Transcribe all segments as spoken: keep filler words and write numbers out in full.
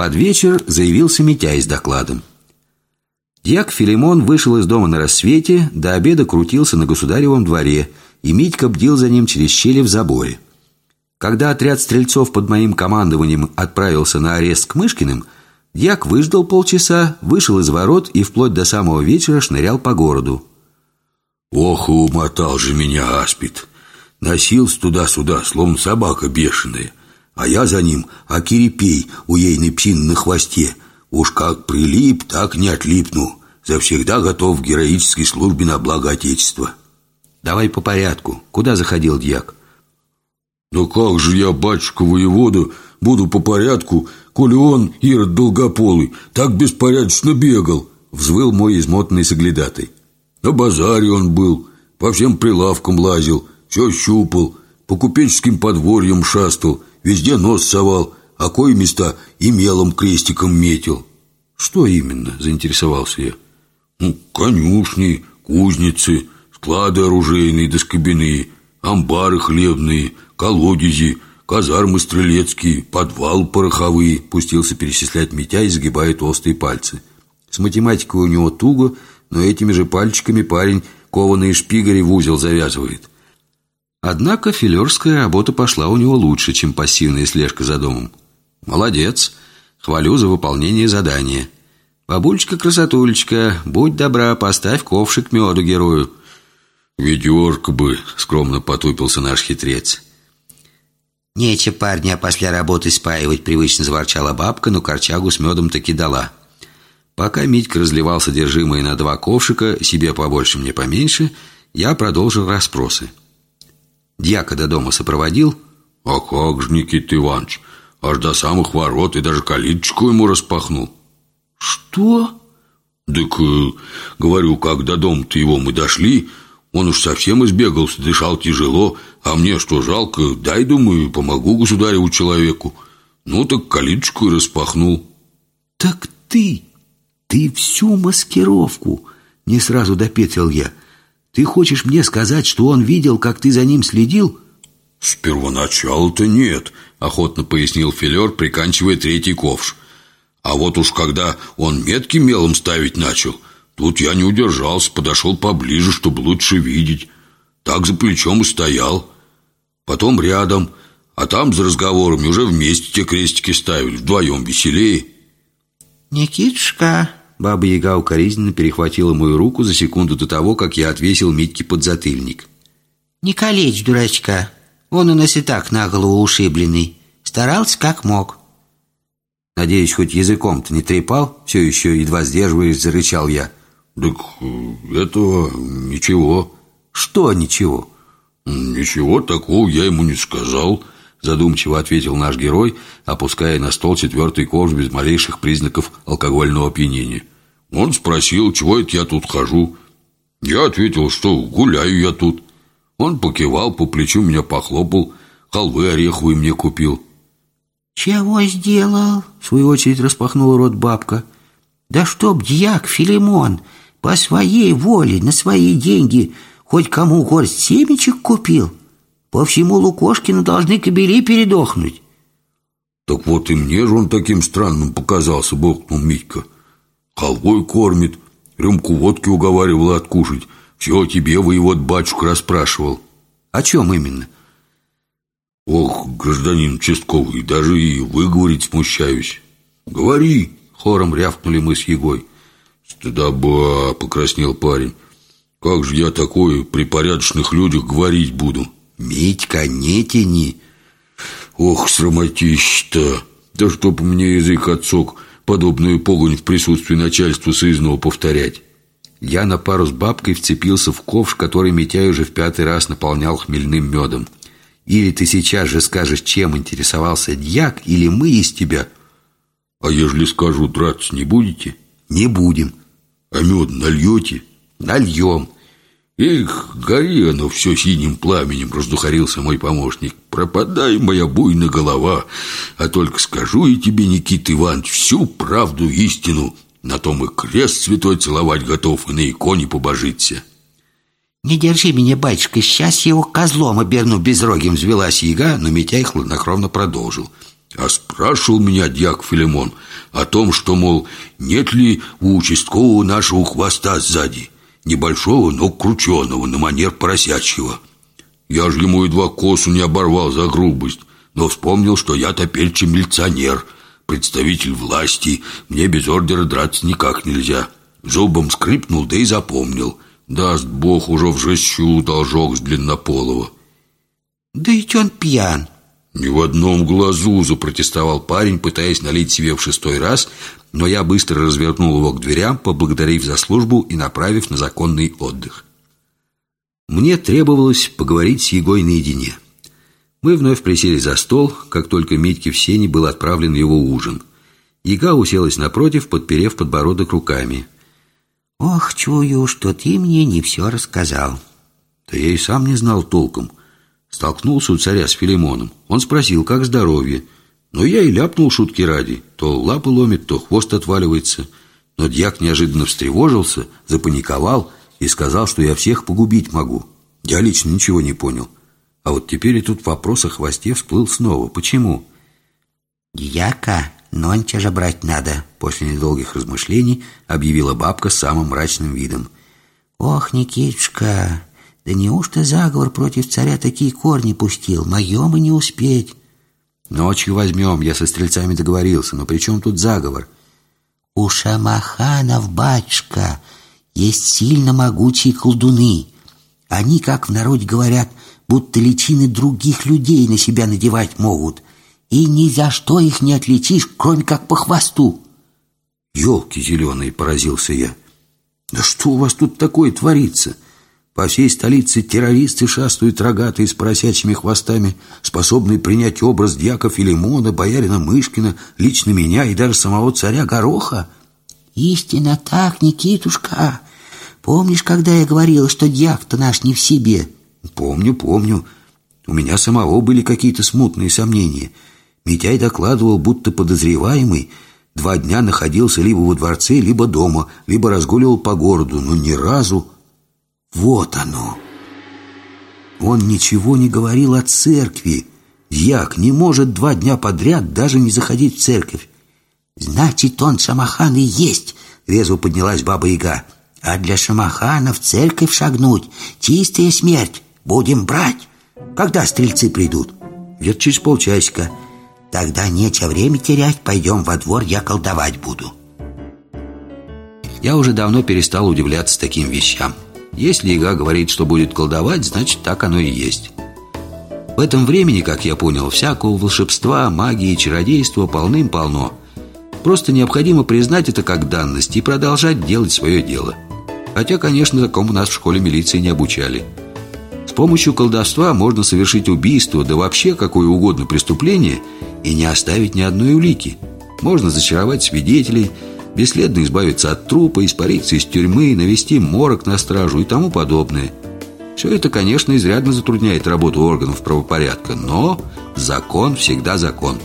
Под вечер заявился Митяй с докладом. Дьяк Филимон вышел из дома на рассвете, до обеда крутился на государевом дворе, и Митька бдил за ним через щели в заборе. Когда отряд стрельцов под моим командованием отправился на арест к Мышкиным, дьяк выждал полчаса, вышел из ворот и вплоть до самого вечера шнырял по городу. Ох, и умотал же меня аспид. Носился туда-сюда, словно собака бешеная, а я за ним, а кирепей у ейной псины на хвосте. Уж как прилип, так не отлипну. Завсегда готов к героической службе на благо Отечества. Давай по порядку. Куда заходил дьяк? Да как же я, батюшка-воевода, буду по порядку, коли он, Ирод Долгополый, так беспорядочно бегал, взвыл мой измотанный соглядатай. На базаре он был, по всем прилавкам лазил, все щупал, по купеческим подворьям шастал, везде нос совал, а кое места и мелом крестиком метил. Что именно, заинтересовался я? Ну, конюшни, кузницы, склады оружейные да скобяные, амбары хлебные, колодези, казармы стрелецкие, подвал пороховые, пустился перечислять Митяй, сгибая толстые пальцы. С математикой у него туго, но этими же пальчиками парень кованые шпигари в узел завязывает. Однако филерская работа пошла у него лучше, чем пассивная слежка за домом. Молодец, хвалю за выполнение задания. Бабулечка-красотулечка, будь добра, поставь ковшик меду герою. Ведерко бы, скромно потупился наш хитрец. Нече парня после работы спаивать, привычно заворчала бабка, но корчагу с медом таки дала. Пока Митька разливал содержимое на два ковшика, себе побольше, мне поменьше, я продолжил расспросы. Дьяка до дома сопроводил? А как же, Никита Иванович, аж до самых ворот и даже калиточку ему распахнул. Что? Так, э, говорю, как до дома-то его мы дошли, он уж совсем избегался, дышал тяжело, а мне что, жалко, дай, думаю, помогу государеву человеку. Ну, так калиточку и распахнул. Так ты, ты всю маскировку, не сразу допетрил я. Ты хочешь мне сказать, что он видел, как ты за ним следил? С первоначала-то нет, охотно пояснил филер, приканчивая третий ковш. А вот уж когда он метки мелом ставить начал, тут я не удержался, подошел поближе, чтобы лучше видеть. Так за плечом и стоял. Потом рядом, а там за разговорами уже вместе те крестики ставили, вдвоем веселее. Никитушка, Баба-Яга укоризненно перехватила мою руку за секунду до того, как я отвесил Митьке подзатыльник. Не калечь дурачка, он у нас и так на голову ушибленный. Старался как мог. Надеюсь, хоть языком-то не трепал? Все еще едва сдерживаясь, зарычал я. Так этого ничего. Что ничего? Ничего такого я ему не сказал, задумчиво ответил наш герой, опуская на стол четвертый ковш без малейших признаков алкогольного опьянения. Он спросил, чего это я тут хожу. Я ответил, что гуляю я тут. Он покивал, по плечу меня похлопал, халвы ореховые мне купил. Чего сделал? В свою очередь распахнула рот бабка. Да чтоб дьяк Филимон по своей воле, на свои деньги хоть кому горсть семечек купил. По всему Лукошкину должны кобели передохнуть. Так вот и мне же он таким странным показался, бухнул Митька. Халвой кормит, рюмку водки уговаривал откушать. Все о тебе, воевод, батюшка, расспрашивал. О чем именно? Ох, гражданин участковый, даже и выговорить смущаюсь. Говори, хором рявкнули мы с Егой. Стыдоба, покраснел парень. Как же я такое при порядочных людях говорить буду? Митька, не тяни. Ох, срамотища-то. Да чтоб мне язык отсох подобную погонь в присутствии начальства союзного повторять. Я на пару с бабкой вцепился в ковш, который Митяй уже в пятый раз наполнял хмельным медом. Или ты сейчас же скажешь, чем интересовался дьяк, или мы из тебя. А ежели скажу, драться не будете? Не будем. А мед нальете? Нальем. Эх, гори оно все синим пламенем, раздухарился мой помощник. Пропадай, моя буйная голова. А только скажу и тебе, Никита Иванович, всю правду, истину. На том и крест святой целовать готов, и на иконе побожиться. Не держи меня, батюшка, сейчас его козлом оберну безрогим, взвелась Яга, но Митяй хладнокровно продолжил. А спрашивал меня дьяк Филимон о том, что, мол, нет ли у участкового нашего хвоста сзади, небольшого, но крученого, на манер поросячьего. Я же ему едва косу не оборвал за грубость, но вспомнил, что я топельчий милиционер, представитель власти, мне без ордера драться никак нельзя. Зубом скрипнул, да и запомнил. Даст Бог, уже в жестью должок с длиннополого. Да ведь он пьян. Ни в одном глазу, запротестовал парень, пытаясь налить себе в шестой раз, но я быстро развернул его к дверям, поблагодарив за службу и направив на законный отдых. Мне требовалось поговорить с Егой наедине. Мы вновь присели за стол, как только Митьке в сени был отправлен его ужин. Яга уселась напротив, подперев подбородок руками. Ох, чую, что ты мне не все рассказал. Да я и сам не знал толком. Столкнулся у царя с Филимоном. Он спросил, как здоровье. Но я и ляпнул шутки ради. То лапы ломит, то хвост отваливается. Но дьяк неожиданно встревожился, запаниковал и сказал, что я всех погубить могу. Я лично ничего не понял. А вот теперь и тут вопрос о хвосте всплыл снова. Почему? Дьяка нонче же брать надо, после недолгих размышлений объявила бабка с самым мрачным видом. Ох, Никитушка, да неужто заговор против царя такие корни пустил? Моем и не успеть. Ночью возьмем, я со стрельцами договорился. Но при чем тут заговор? У шамаханов, батюшка, есть сильно могучие колдуны. Они, как в народе говорят, будто личины других людей на себя надевать могут. И ни за что их не отличишь, кроме как по хвосту. Ёлки зеленые, поразился я. Да что у вас тут такое творится? По всей столице террористы шастают рогатые с поросячьими хвостами, способные принять образ дьяка Филимона, боярина Мышкина, лично меня и даже самого царя Гороха. Истинно так, Никитушка. Помнишь, когда я говорила, что дьяк-то наш не в себе? Помню, помню. У меня самого были какие-то смутные сомнения. Митяй докладывал, будто подозреваемый два дня находился либо во дворце, либо дома, либо разгуливал по городу, но ни разу... Вот оно. Он ничего не говорил о церкви. Дьяк не может два дня подряд даже не заходить в церковь. Значит, он шамахан и есть, резво поднялась баба-яга. А для шамахана в церковь шагнуть — чистая смерть. Будем брать. Когда стрельцы придут? Где-то через полчасика. Тогда нечего время терять. Пойдем во двор, я колдовать буду. Я уже давно перестал удивляться таким вещам. Если яга говорит, что будет колдовать, значит, так оно и есть. В этом времени, как я понял, всякого волшебства, магии и чародейства полным-полно. Просто необходимо признать это как данность и продолжать делать свое дело. Хотя, конечно, такому нас в школе милиции не обучали. С помощью колдовства можно совершить убийство, да вообще какое угодно преступление, и не оставить ни одной улики. Можно зачаровать свидетелей, бесследно избавиться от трупа, испариться из тюрьмы, навести морок на стражу и тому подобное. Все это, конечно, изрядно затрудняет работу органов правопорядка, но закон всегда закон.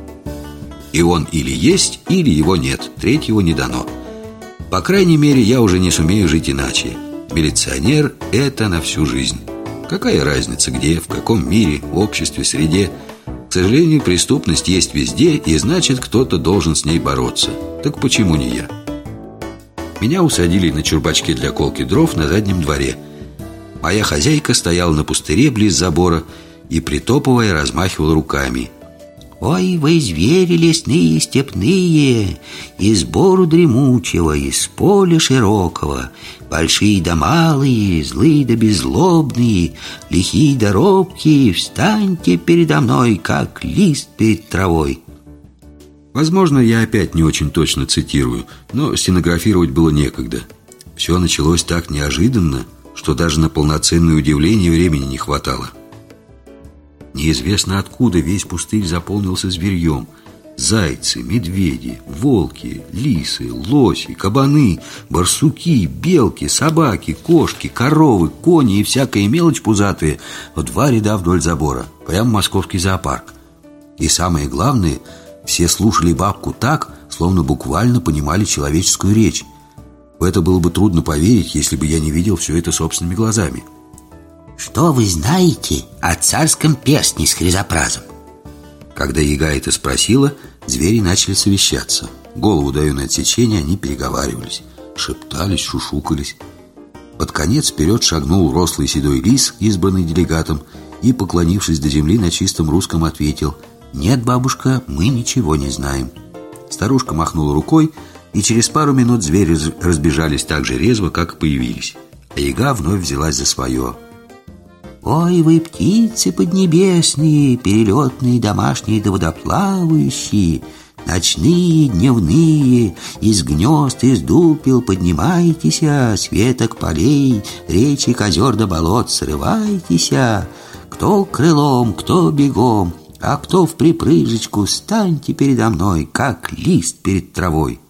И он или есть, или его нет, третьего не дано. По крайней мере, я уже не сумею жить иначе. Милиционер – это на всю жизнь. Какая разница, где, в каком мире, обществе, среде? К сожалению, преступность есть везде, и значит, кто-то должен с ней бороться. Так почему не я? Меня усадили на чурбачке для колки дров на заднем дворе. Моя хозяйка стояла на пустыре близ забора и, притопывая, размахивала руками. Ой, вы звери лесные, степные, из бору дремучего, из поля широкого, большие да малые, злые да беззлобные, лихие да робкие, встаньте передо мной, как лист перед травой. Возможно, я опять не очень точно цитирую, но стенографировать было некогда. Все началось так неожиданно, что даже на полноценное удивление времени не хватало. Неизвестно откуда весь пустырь заполнился зверьем. Зайцы, медведи, волки, лисы, лоси, кабаны, барсуки, белки, собаки, кошки, коровы, кони и всякая мелочь пузатая в два ряда вдоль забора. Прям московский зоопарк. И самое главное, все слушали бабку так, словно буквально понимали человеческую речь. В это было бы трудно поверить, если бы я не видел все это собственными глазами. Что вы знаете о царском перстне с хризопразом? Когда яга это спросила, звери начали совещаться. Голову даю на отсечение, они переговаривались, шептались, шушукались. Под конец вперед шагнул рослый седой лис, избранный делегатом, и, поклонившись до земли, на чистом русском ответил: «Нет, бабушка, мы ничего не знаем». Старушка махнула рукой, и через пару минут звери разбежались так же резво, как и появились. А яга вновь взялась за свое. «Ой, вы, птицы поднебесные, перелетные, домашние да водоплавающие, ночные, дневные, из гнезд, из дупел поднимайтеся, с веток полей, речек, озер да болот срывайтеся, кто крылом, кто бегом, а кто в припрыжечку, станьте передо мной, как лист перед травой».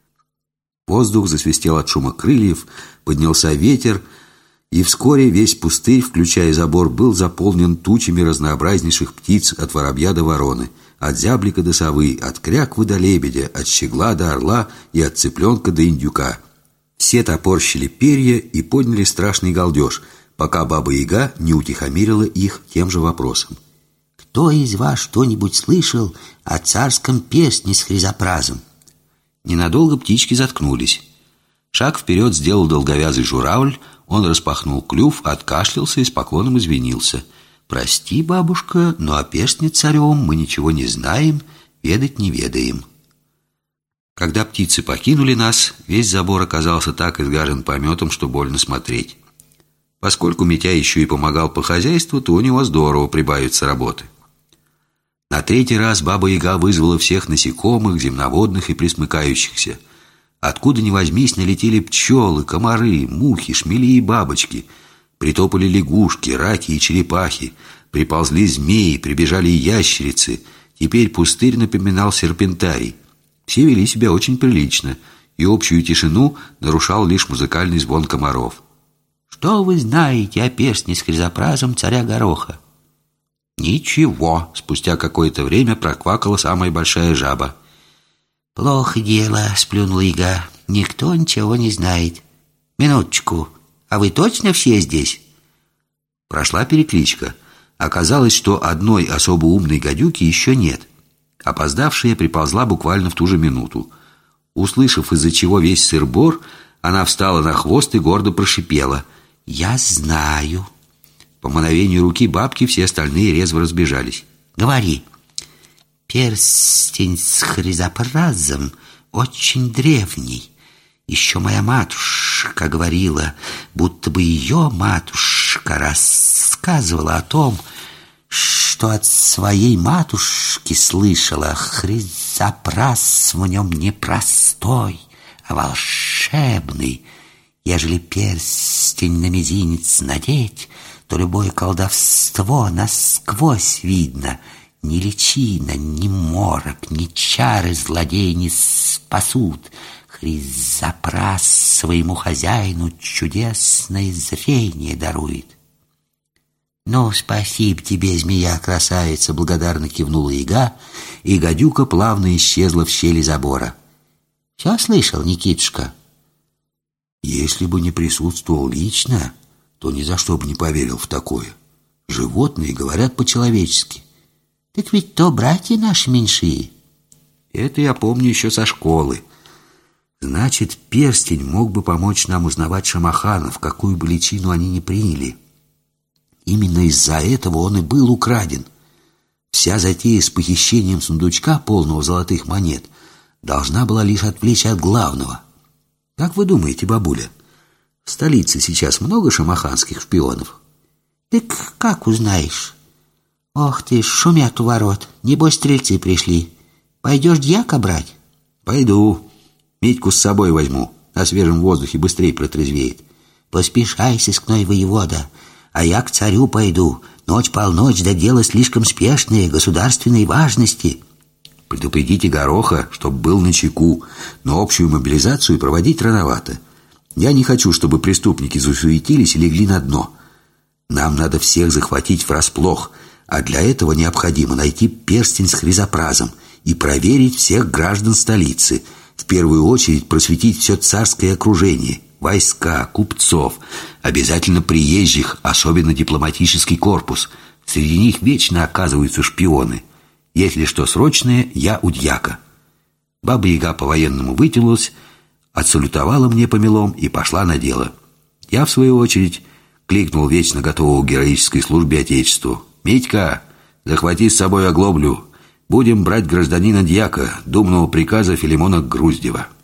Воздух засвистел от шума крыльев, поднялся ветер, и вскоре весь пустырь, включая забор, был заполнен тучами разнообразнейших птиц от воробья до вороны, от зяблика до совы, от кряквы до лебедя, от щегла до орла и от цыпленка до индюка. Все топорщили перья и подняли страшный галдеж, пока Баба-Яга не утихомирила их тем же вопросом. «Кто из вас что-нибудь слышал о царском песне с хризопразом?» Ненадолго птички заткнулись. Шаг вперед сделал долговязый журавль. Он распахнул клюв, откашлялся и с поклоном извинился. «Прости, бабушка, но о песне царем мы ничего не знаем, ведать не ведаем». Когда птицы покинули нас, весь забор оказался так изгажен пометом, что больно смотреть. Поскольку Митя еще и помогал по хозяйству, то у него здорово прибавится работы. На третий раз Баба-Яга вызвала всех насекомых, земноводных и пресмыкающихся. Откуда ни возьмись, налетели пчелы, комары, мухи, шмели и бабочки. Притопали лягушки, раки и черепахи. Приползли змеи, прибежали ящерицы. Теперь пустырь напоминал серпентарий. Все вели себя очень прилично, и общую тишину нарушал лишь музыкальный звон комаров. «Что вы знаете о песне с хризопразом царя Гороха?» «Ничего», — спустя какое-то время проквакала самая большая жаба. «Плохо дело», — сплюнула яга. «Никто ничего не знает. Минуточку, а вы точно все здесь?» Прошла перекличка. Оказалось, что одной особо умной гадюки еще нет. Опоздавшая приползла буквально в ту же минуту. Услышав, из-за чего весь сыр-бор, она встала на хвост и гордо прошипела: «Я знаю». По мановению руки бабки все остальные резво разбежались. «Говори». «Перстень с хризопразом очень древний. Еще моя матушка говорила, будто бы ее матушка рассказывала о том, что от своей матушки слышала: хризопраз в нем не простой, а волшебный. Ежели перстень на мизинец надеть, то любое колдовство насквозь видно. Ни личина, ни морок, ни чары злодей не спасут. Хризопраз своему хозяину чудесное зрение дарует». «Ну, спасибо тебе, змея-красавица», — благодарно кивнула яга, и гадюка плавно исчезла в щели забора. «Все слышал, Никитушка?» «Если бы не присутствовал лично, то ни за что бы не поверил в такое. Животные говорят по-человечески». «Так ведь то братья наши меньшие». «Это я помню еще со школы. Значит, перстень мог бы помочь нам узнавать шамаханов, какую бы личину они ни приняли. Именно из-за этого он и был украден. Вся затея с похищением сундучка, полного золотых монет, должна была лишь отвлечь от главного. Как вы думаете, бабуля, в столице сейчас много шамаханских шпионов?» «Так как узнаешь? Ох ты, шумят у ворот. Небось, стрельцы пришли. Пойдешь дьяка брать?» «Пойду. Митьку с собой возьму. На свежем воздухе быстрее протрезвеет». «Поспешай, сыскной воевода, а я к царю пойду. Ночь-полночь, да дело слишком спешное, государственной важности». «Предупредите Гороха, чтоб был начеку, но общую мобилизацию проводить рановато. Я не хочу, чтобы преступники засуетились и легли на дно. Нам надо всех захватить врасплох, а для этого необходимо найти перстень с хризопразом и проверить всех граждан столицы. В первую очередь просветить все царское окружение, войска, купцов, обязательно приезжих, особенно дипломатический корпус. Среди них вечно оказываются шпионы. Если что срочное, я у дьяка. Баба-яга по-военному вытянулась, отсалютовала мне помелом и пошла на дело. Я, в свою очередь, кликнул вечно готового к героической службе Отечеству. «Митька, захвати с собой оглоблю. Будем брать гражданина дьяка, думного приказа Филимона Груздева».